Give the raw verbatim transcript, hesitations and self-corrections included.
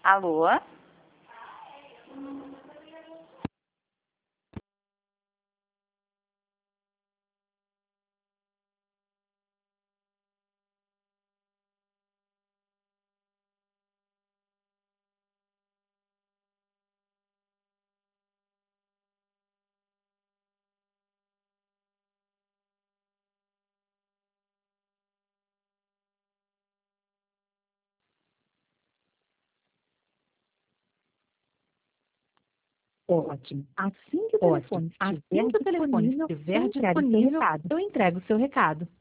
Alô? Ótimo. Assim que o Ótimo. telefone Assim estiver que o telefone disponível, estiver eu entrego seu disponível, recado. eu entrego o seu recado.